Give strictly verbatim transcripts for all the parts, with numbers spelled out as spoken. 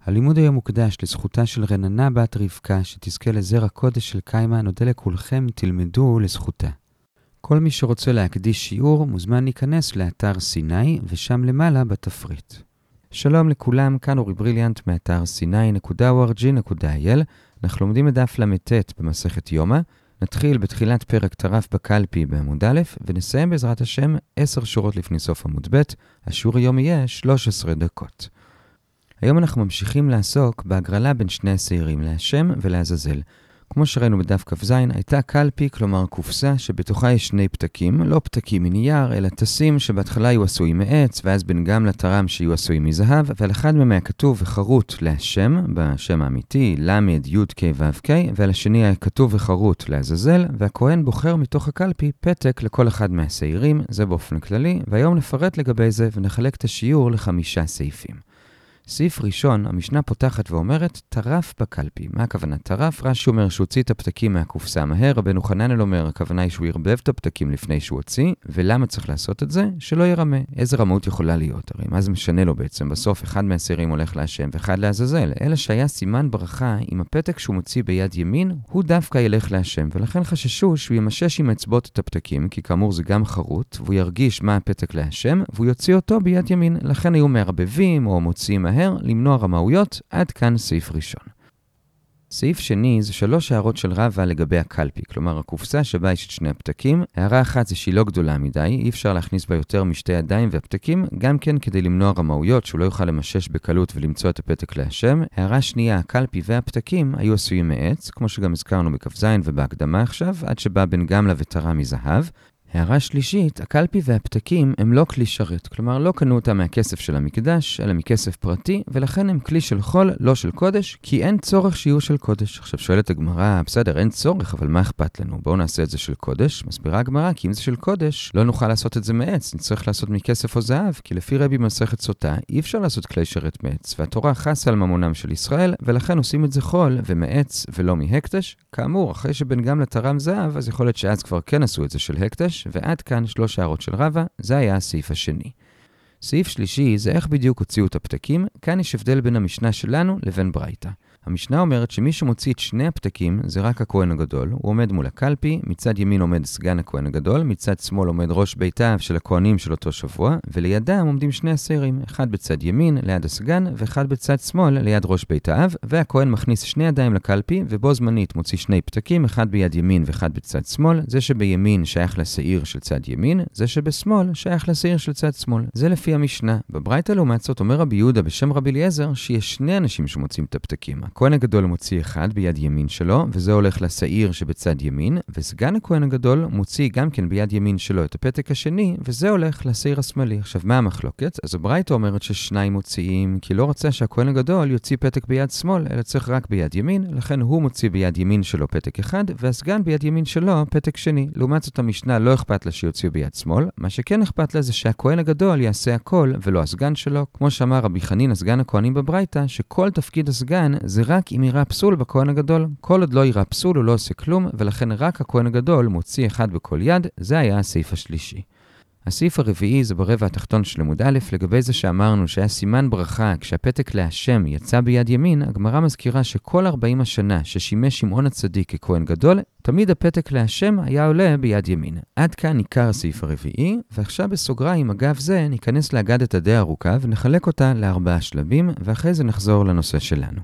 הלימוד היום מוקדש לזכותה של רננה בת רבקה, שתזכה לזרע קודש של קיימה, נודה לכולכם, תלמדו לזכותה. כל מי שרוצה להקדיש שיעור מוזמן להיכנס לאתר סיני, ושם למעלה בתפריט. שלום לכולם, כאן אורי בריליאנט מאתר סיני נקודה או אר ג'י נקודה איי אל. אנחנו לומדים את דף למ"ט במסכת יומא. נתחיל בתחילת פרק טרף בקלפי בעמוד א', ונסיים בעזרת השם עשר שורות לפני סוף עמוד ב'. השיעור היום יהיה שלוש עשרה דקות. היום אנחנו ממשיכים לעסוק בהגרלה בין שני השעירים, להשם ולעזאזל. כמו שראינו בדף כ"ז, הייתה קלפי, כלומר קופסה, שבתוכה יש שני פתקים, לא פתקים מנייר, אלא תסים שבהתחלה יהיו עשויים מעץ, ואז בין גם לתרם שיהיו עשויים מזהב, ועל אחד מהם היה כתוב וחרוט להשם, בשם האמיתי, למד, י' ק' ו' ק', ועל השני היה כתוב וחרוט לעזאזל, והכהן בוחר מתוך הקלפי פתק לכל אחד מהשעירים, זה באופן כללי, והיום נפרט לגבי זה ונחלק את השיעור לחמישה סעיפים. סעיף ראשון, המשנה פותחת ואומרת, טרף בקלפי. מה הכוונה טרף? רש"י אומר שהוא הוציא את הפתקים מהקופסה מהר, רבנו חננאל אומר, הכוונה היא שהוא ירבב את הפתקים לפני שהוא הוציא, ולמה צריך לעשות את זה? שלא ירמה. איזה רמאות יכולה להיות? הרי מה זה משנה לו בעצם? בסוף אחד מהשעירים הולך להשם ואחד לעזאזל, אלא שהיה סימן ברכה עם הפתק שהוא מוציא ביד ימין, הוא דווקא ילך להשם, ולכן חששו שהוא ימשש עם אצבעות את הפתקים, כי כאמור זה גם חרוט, והוא ירגיש מה הפתק להשם, והוא יוציא אותו ביד ימין. לכן היו מערבבים או מוציאים מהר, למנוע רמאויות. עד כאן סעיף ראשון. סעיף שני זה שלוש הערות של רבא לגבי הקלפי, כלומר הקופסה שבה יש את שני הפתקים. הערה אחת זה שהיא לא גדולה מדי, אי אפשר להכניס בה יותר משתי ידיים והפתקים, גם כן כדי למנוע רמאויות, שהוא לא יוכל למשש בקלות ולמצוא את הפתק להשם. הערה שנייה, הקלפי והפתקים היו עשויים מעץ, כמו שגם הזכרנו בכ"ז ובהקדמה עכשיו, עד שבא בן גמלה ותרם מזהב. הערה שלישית, הקלפי והפתקים הם לא כלי שרת, כלומר לא קנו אותם מהכסף של המקדש, אלא מכסף פרטי, ולכן הם כלי של חול, לא של קודש, כי אין צורך שיהיו של קודש. עכשיו שואלת הגמרא, בסדר, אין צורך, אבל מה אכפת לנו? בואו נעשה את זה של קודש. מסבירה הגמרא, כי אם זה של קודש, לא נוכל לעשות את זה מעץ, נצטרך לעשות מכסף או זהב, כי לפי רבי מסכת סוטה, אי אפשר לעשות כלי שרת מעץ, והתורה חסה על ממונם של ישראל, ולכן עושים את זה חול ומעץ ולא מהקדש. כאמור, אחרי שבן גמלה תרם זהב, אז יכול להיות שאז כבר כן עשו את זה של הקדש. ועד כאן שלוש הערות של רבא, זה היה הסעיף השני. סעיף שלישי זה איך בדיוק הוציאו את הפתקים. כאן יש הבדל בין המשנה שלנו לבין ברייתא. המשנה אומרת שמי שמוציא את שני הפתקים זה רק הכהן הגדול, הוא עומד מול הקלפי, מצד ימין עומד סגן הכהן הגדול, מצד שמאל עומד ראש ביתיו של הכהנים של אותו שבוע, ולידם עומדים שני השעירים, אחד בצד ימין ליד הסגן, ואחד בצד שמאל ליד ראש ביתיו, והכהן מכניס שני ידיים לקלפי, ובו זמנית מוציא שני פתקים, אחד ביד ימין ואחד בצד שמאל. זה שבימין שייך לשעיר של צד ימין, זה שבשמאל שייך לשעיר של צד שמאל. זה לפי המשנה. בברייתא לעומת זאת אומר רבי יהודה בשם רבי אליעזר שיש שני אנשים שמוצאים את הפתקים. הכהן הגדול מוציא אחד ביד ימין שלו, וזה הולך לשעיר שבצד ימין, וסגן הכהן הגדול מוציא גם כן ביד ימין שלו את הפתק השני, וזה הולך לשעיר השמאלי. עכשיו מה המחלוקת? אז הברייתא אומרת ששניים מוציאים, כי לא רוצה שהכהן הגדול יוציא פתק ביד שמאל, אלא צריך רק ביד ימין, לכן הוא מוציא ביד ימין שלו פתק אחד, והסגן ביד ימין שלו פתק שני. לעומת זאת המשנה לא אכפת לה שיוציאו ביד שמאל, מה שכן אכפת לה זה שהכהן הגדול יעשה הכל ולא הסגן שלו, כמו שאמר רבי חנין הסגן הכהנים בברייתא, שכל תפקיד הסגן זה רק אם יראה פסול בכהן הגדול. כל עוד לא יראה פסול הוא לא עושה כלום, ולכן רק הכהן הגדול מוציא אחד בכל יד. זה היה הסעיף השלישי. הסעיף הרביעי זה ברבע התחתון של עמוד א', לגבי זה שאמרנו שהיה סימן ברכה כשהפתק להשם יצא ביד ימין. הגמרא מזכירה שכל ארבעים השנה ששימש שמעון הצדיק ככהן גדול, תמיד הפתק להשם היה עולה ביד ימין. עד כאן עיקר הסעיף הרביעי, ועכשיו בסוגריים אגב זה ניכנס לאגדת הדעה ארוכה ונחלק אותה לארבעה שלבים, ואחרי זה נחזור לנושא שלנו.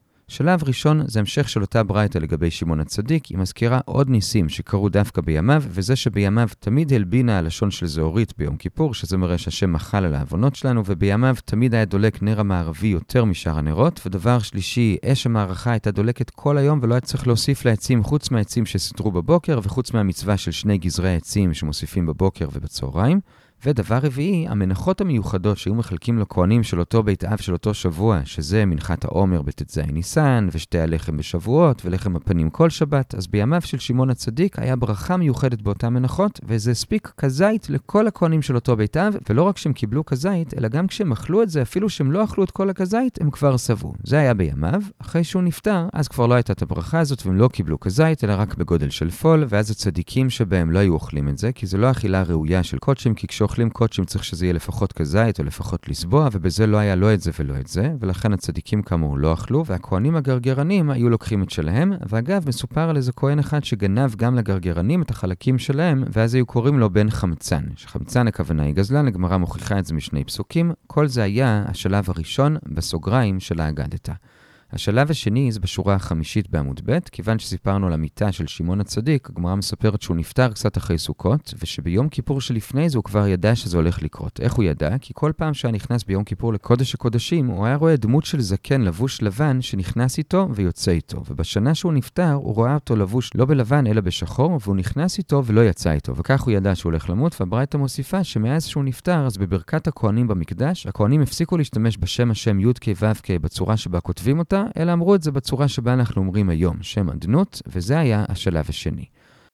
שלב ראשון זה המשך של אותה ברייתא לגבי שמעון הצדיק. היא מזכירה עוד ניסים שקרו דווקא בימיו, וזה שבימיו תמיד הלבינה הלשון של זהורית ביום כיפור, שזה מראה שהשם מחל על העוונות שלנו, ובימיו תמיד היה דולק נר המערבי יותר משאר הנרות. ודבר שלישי, אש המערכה הייתה דולקת כל היום, ולא היה צריך להוסיף לעצים חוץ מהעצים שסדרו בבוקר, וחוץ מהמצווה של שני גזרי עצים שמוסיפים בבוקר ובצהריים. ודבר רביעי, המנחות המיוחדות שהיו מחלקים לכהנים של אותו בית אב של אותו שבוע, שזה מנחת העומר בט"ז ניסן, ושתי הלחם בשבועות, ולחם הפנים כל שבת. אז בימיו של שמעון הצדיק היה ברכה מיוחדת באותן מנחות, וזה הספיק כזית לכל הכהנים של אותו בית אב, ולא רק שהם קיבלו כזית, אלא גם כשהם אכלו את זה, אפילו שהם לא אכלו את כל הכזית, הם כבר סבו. זה היה בימיו. אחרי שהוא נפטר, אז כבר לא הייתה את הברכה הזאת, והם לא קיבלו כזית, אלא רק בגודל של פול, ואז הצדיקים שבהם לא היו אוכלים את זה, כי זה לא אכילה ראויה של קודשים, כי אוכלים קודשים צריך שזה יהיה לפחות כזית או לפחות לסבוע, ובזה לא היה לא את זה ולא את זה, ולכן הצדיקים כאמור לא אכלו, והכהנים הגרגרנים היו לוקחים את שלהם, ואגב, מסופר על איזה כהן אחד שגנב גם לגרגרנים את החלקים שלהם, ואז היו קוראים לו בן חמצן. שחמצן הכוונה היא גזלן, הגמרא מוכיחה את זה משני פסוקים, כל זה היה השלב הראשון בסוגריים של האגדתא. השלב השני זה בשורה החמישית בעמוד ב', כיוון שסיפרנו על המיטה של שמעון הצדיק, הגמרא מספרת שהוא נפטר קצת אחרי סוכות, ושביום כיפור שלפני זה הוא כבר ידע שזה הולך לקרות. איך הוא ידע? כי כל פעם שהיה נכנס ביום כיפור לקודש הקודשים, הוא היה רואה דמות של זקן לבוש לבן שנכנס איתו ויוצא איתו. ובשנה שהוא נפטר, הוא רואה אותו לבוש לא בלבן אלא בשחור, והוא נכנס איתו ולא יצא איתו. וכך הוא ידע שהוא הולך למות, והברייתא מוסיפה שמאז שהוא נפטר, אז בברכת הכהנים במקדש, הכהנים הפסיקו להשתמש בשם השם י' כ' ו' כ' בצורה שבה כותבים אותה, אלא אמרו את זה בצורה שבה אנחנו אומרים היום, שם אדנות, וזה היה השלב השני.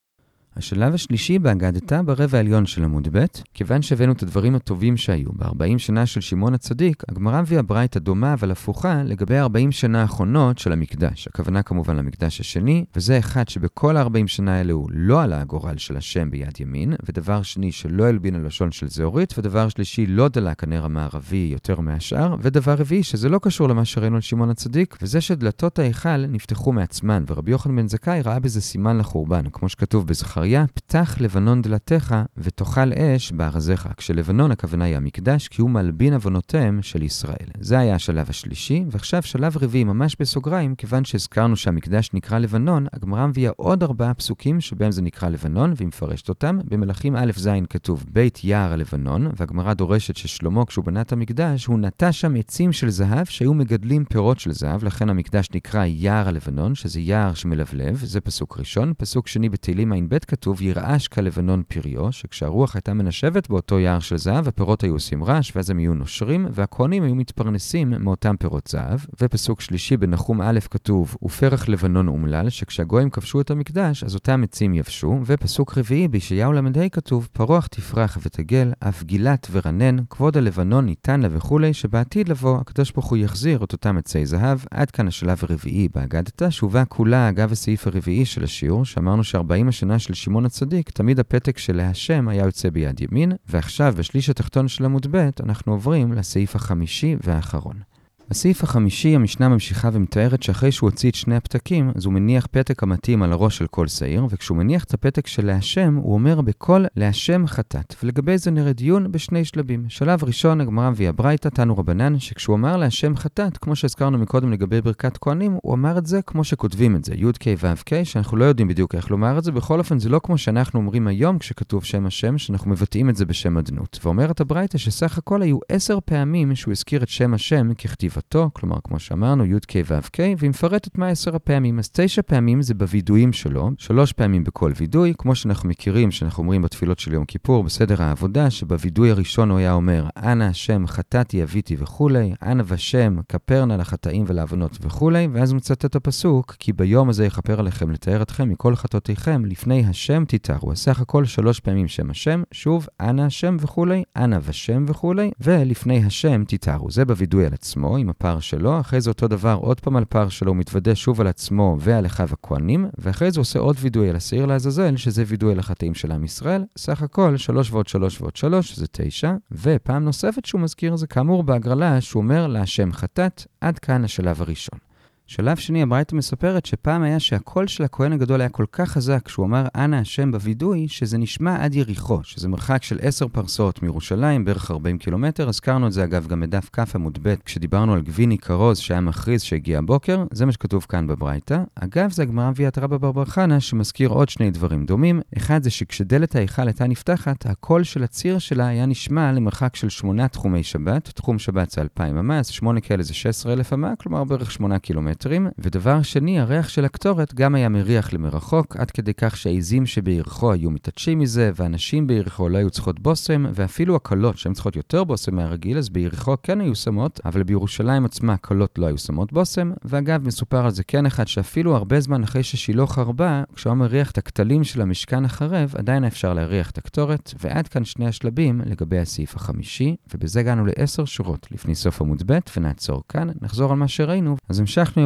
השלב השלישי בהגדתא ברבע העליון של עמוד ב', כיוון שהבאנו את הדברים הטובים שהיו ב-ארבעים שנה של שמעון הצדיק, הגמרא מביאה ברייתא דומה אבל הפוכה לגבי ארבעים שנה האחרונות של המקדש. הכוונה כמובן למקדש השני, וזה אחד שבכל ה-ארבעים שנה האלה הוא לא עלה הגורל של השם ביד ימין, ודבר שני שלא הלבין הלשון של זהורית, ודבר שלישי לא דלק הנר המערבי יותר מהשאר, ודבר רביעי שזה לא קשור למה שראינו על שמעון הצדיק, וזה שדלתות ההיכל נפתחו מעצמן, ורבי יוחנן בן זכאי ראה בזה סימן לחורבן, כמו שכתוב בזכריה, פתח לבנון דלתך ותאכל אש בארזך. כשלבנון הכוונה היא המקדש, כי הוא מלבין עוונותיהם של ישראל. זה היה השלב השלישי, ועכשיו שלב רביעי ממש בסוגריים, כיוון שהזכרנו שהמקדש נקרא לבנון, הגמרא מביאה עוד ארבעה פסוקים שבהם זה נקרא לבנון, והיא מפרשת אותם. במלכים א' ז' כתוב בית יער הלבנון, והגמרא דורשת ששלמה כשהוא בנה את המקדש, הוא נטע שם עצים של זהב שהיו מגדלים פירות של זהב, לכן המקדש נקרא יער הלבנון, שזה יער שמלבלב. זה פסוק ראשון. פסוק שני בתהילים ע"ב כתוב ירעש כלבנון פריו, שכשהרוח הייתה מנשבת באותו יער של זהב, הפירות היו עושים רעש, ואז הם היו נושרים, והכהנים היו מתפרנסים מאותם פירות זהב. ופסוק שלישי בנחום א' כתוב, ופרח לבנון אומלל, שכשהגויים כבשו את המקדש, אז אותם עצים יבשו. ופסוק רביעי בישעיהו למ"ה כתוב, פרוח תפרח ותגל, אף גילת ורנן, כבוד הלבנון ניתן לה וכולי, שבעתיד לבוא, הקדוש ברוך הוא יחזיר את אותם עצי זהב. עד כאן השלב הרביעי בהגדתא, שהובא כולה אגב הסעיף הרביעי של השיעור, שאמרנו ש-ארבעים השנה של שמעון הצדיק, תמיד הפתק של להשם היה יוצא ביד ימין, ועכשיו בשליש התחתון של עמוד ב' אנחנו עוברים לסעיף החמישי והאחרון. בסעיף החמישי המשנה ממשיכה ומתארת שאחרי שהוא הוציא את שני הפתקים, אז הוא מניח פתק המתאים על הראש של כל שעיר, וכשהוא מניח את הפתק של להשם, הוא אומר בכל להשם חטאת. ולגבי זה נראה דיון בשני שלבים. שלב ראשון, הגמרא מביאה ברייתא תנו רבנן, שכשהוא אמר להשם חטאת, כמו שהזכרנו מקודם לגבי ברכת כהנים, הוא אמר את זה כמו שכותבים את זה, י' כ' ו' כ', שאנחנו לא יודעים בדיוק איך לומר את זה. בכל אופן זה לא כמו שאנחנו אומרים היום כשכתוב שם השם, שאנחנו מבטאים את זה בשם אדנות. ואומרת הברייתא שסך הכל היו עשר פעמים שהוא הזכיר את שם השם ככתיב כלומר, כמו שאמרנו, י' כ' ו' כ', והיא מפרטת מה עשר הפעמים. אז תשע פעמים זה בוידויים שלו, שלוש פעמים בכל וידוי, כמו שאנחנו מכירים, שאנחנו אומרים בתפילות של יום כיפור, בסדר העבודה, שבוידוי הראשון הוא היה אומר, אנא השם חטאתי אביתי וכולי, אנא ושם כפרנה לחטאים ולעוונות וכולי, ואז הוא מצטט את הפסוק, כי ביום הזה יכפר עליכם לתאר אתכם מכל חטאותיכם, לפני השם תתארו. סך הכל שלוש פעמים שם השם, שוב, אנא השם וכולי, אנא ושם וכולי, ולפני השם תתארו. זה בוידוי על עצמו, עם הפר שלו, אחרי זה אותו דבר, עוד פעם על פר שלו, הוא מתוודה שוב על עצמו ועל אחיו הכהנים, ואחרי זה עושה עוד וידוי על השעיר לעזאזל, שזה וידוי על החטאים של עם ישראל. סך הכל, שלוש ועוד שלוש ועוד שלוש, זה תשע, ופעם נוספת שהוא מזכיר זה כאמור בהגרלה, שהוא אומר להשם חטאת, עד כאן השלב הראשון. שלב שני, הברייתא מספרת שפעם היה שהקול של הכהן הגדול היה כל כך חזק שהוא אמר אנא השם בוידוי, שזה נשמע עד יריחו, שזה מרחק של עשר פרסאות מירושלים, בערך ארבעים קילומטר. הזכרנו את זה אגב גם בדף כ' עמוד ב', כשדיברנו על גביני כרוז שהיה מכריז שהגיע הבוקר, זה מה שכתוב כאן בברייתא. אגב, זה הגמרא מביאה את רבא בר בר חנא שמזכיר עוד שני דברים דומים. אחד זה שכשדלת ההיכל הייתה נפתחת, הקול של הציר שלה היה נשמע למרחק של שמונה תחומי שבת. תחום שבת זה אלפיים אמה, אז שמונה כאלה זה שש עשרה אלף אמה, כלומר בערך שמונה קילומטר. ודבר שני, הריח של הקטורת גם היה מריח למרחוק, עד כדי כך שהעיזים שביריחו היו מתעטשים מזה, ואנשים ביריחו לא היו צריכות בוסם, ואפילו הקלות שהן צריכות יותר בוסם מהרגיל, אז ביריחו כן היו שמות, אבל בירושלים עצמה הקלות לא היו שמות בוסם. ואגב, מסופר על זה כן אחד שאפילו הרבה זמן אחרי ששילה חרבה, כשהוא מריח את הכתלים של המשכן החרב, עדיין אפשר להריח את הקטורת. ועד כאן שני השלבים לגבי הסעיף החמישי, ובזה הגענו לעשר שורות לפני סוף עמוד ב', ונעצור כאן. נחזור על מה שראינו. אז המשכנו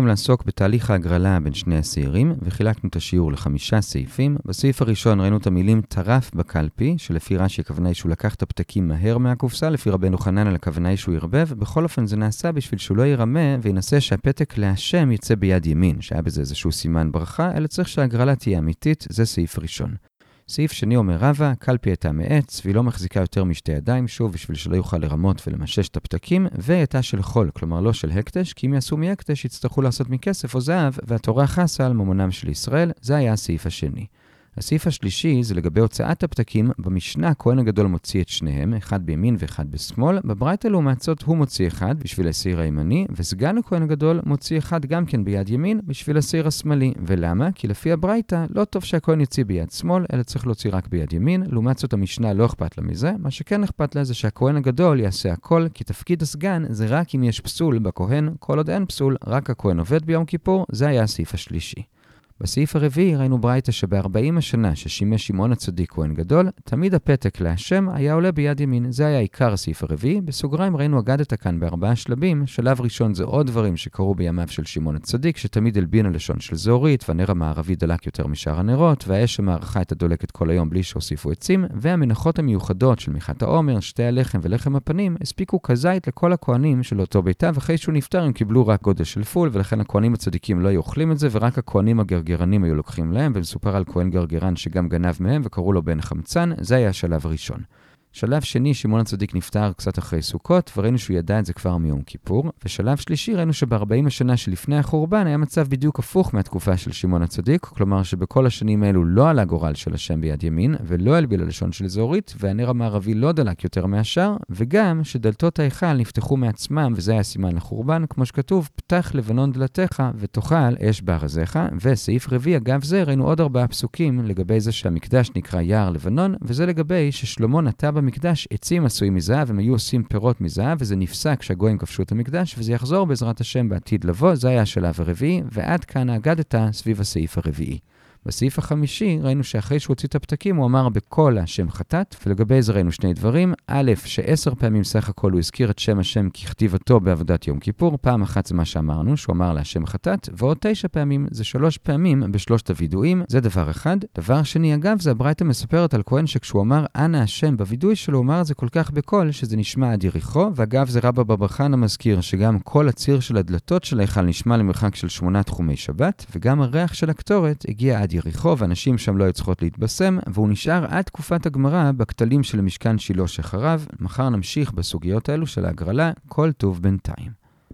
היום לעסוק בתהליך ההגרלה בין שני הסעירים, וחילקנו את השיעור לחמישה סעיפים. בסעיף הראשון ראינו את המילים טרף בקלפי, שלפי רש"י הכוונה היא שהוא לקח את הפתקים מהר מהקופסה, לפי רבנו חנניה הכוונה היא שהוא ירבב, בכל אופן זה נעשה בשביל שהוא לא ירמה וינסה שהפתק להשם יצא ביד ימין, שהיה בזה איזשהו סימן ברכה, אלא צריך שההגרלה תהיה אמיתית, זה סעיף ראשון. סעיף שני אומר רבא, קלפי הייתה מעץ, והיא לא מחזיקה יותר משתי ידיים, שוב בשביל שלא יוכל לרמות ולמשש את הפתקים, והייתה של חול, כלומר לא של הקדש, כי אם יעשו מהקדש יצטרכו לעשות מכסף או זהב, והתורה חסה על ממונם של ישראל, זה היה הסעיף השני. הסעיף השלישי זה לגבי הוצאת הפתקים, במשנה הכהן הגדול מוציא את שניהם, אחד בימין ואחד בשמאל, בברייתא לעומת זאת הוא מוציא אחד בשביל הסעיר הימני, וסגן הכהן הגדול מוציא אחד גם כן ביד ימין בשביל הסעיר השמאלי. ולמה? כי לפי הברייתא לא טוב שהכהן יוציא ביד שמאל, אלא צריך להוציא רק ביד ימין, לעומת זאת המשנה לא אכפת לה מזה, מה שכן אכפת לה זה שהכהן הגדול יעשה הכל, כי תפקיד הסגן זה רק אם יש פסול בכהן, כל עוד אין פסול, רק הכהן עובד ביום כיפור, זה היה הסעיף השלישי. בסעיף הרביעי ראינו ברייתא שב-ארבעים השנה ששימש שמעון הצדיק כהן גדול, תמיד הפתק להשם היה עולה ביד ימין. זה היה עיקר הסעיף הרביעי. בסוגריים ראינו אגדתא כאן בארבעה שלבים. שלב ראשון זה עוד דברים שקרו בימיו של שמעון הצדיק, שתמיד הלבין הלשון של זוהרית, והנר המערבי דלק יותר משאר הנרות, והאש המערכה הייתה דולקת כל היום בלי שהוסיפו עצים, והמנחות המיוחדות של מיכת העומר, שתי הלחם ולחם הפנים, הספיקו כזית לכל הכהנים של אותו ביתה, ואחרי שהוא נפטר הם קיבלו רק גודל של פול, ולכן הכהנים הצדיקים לא היו אוכלים את זה, ורק הכהנים הגרגרנים היו לוקחים להם, ומסופר על כהן גרגרן שגם גנב מהם וקראו לו בן חמצן. זה היה השלב הראשון. שלב שני, שמעון הצדיק נפטר קצת אחרי סוכות, וראינו שהוא ידע את זה כבר מיום כיפור. ושלב שלישי, ראינו שב-ארבעים השנה שלפני החורבן היה מצב בדיוק הפוך מהתקופה של שמעון הצדיק, כלומר שבכל השנים האלו לא עלה גורל של השם ביד ימין, ולא הלביל הלשון של זוהרית, והנר המערבי לא דלק יותר מהשאר, וגם שדלתות ההיכל נפתחו מעצמם, וזה היה סימן לחורבן, כמו שכתוב, פתח לבנון דלתך ותאכל אש בארזיך. וסעיף רביעי, אגב זה, ראינו עוד ארבעה פסוקים לגבי זה שהמקדש נקרא יער לבנון, וזה לגבי ששלמה נטע במקדש עצים עשויים מזהב, הם היו עושים פירות מזהב, וזה נפסק כשהגויים כבשו את המקדש, וזה יחזור בעזרת השם בעתיד לבוא. זה היה השלב הרביעי, ועד כאן האגדתא סביב הסעיף הרביעי. בסעיף החמישי ראינו שאחרי שהוא הוציא את הפתקים הוא אמר בכל השם חטאת, ולגבי זה ראינו שני דברים. א', שעשר פעמים סך הכל הוא הזכיר את שם השם ככתיבתו בעבודת יום כיפור, פעם אחת זה מה שאמרנו, שהוא אמר להשם חטאת, ועוד תשע פעמים זה שלוש פעמים בשלושת הוידועים, זה דבר אחד. דבר שני, אגב, זה הברייתא מספרת על כהן שכשהוא אמר אנא השם בוידוי שלו, הוא אמר את זה כל כך בקול שזה נשמע עד יריחו, ואגב זה רבא בר בר חנא מזכיר שגם כל הציר של הדלתות של ההיכל נשמע למרחק של שמונה תחומי שבת, וגם הריח של הקטורת הגיע עד יריחו, ואנשים שם לא היו צריכות להתבשם, והוא נשאר עד תקופת הגמרא בכתלים של המשכן שילה שחרב. מחר נמשיך בסוגיות האלו של ההגרלה. כל טוב בינתיים.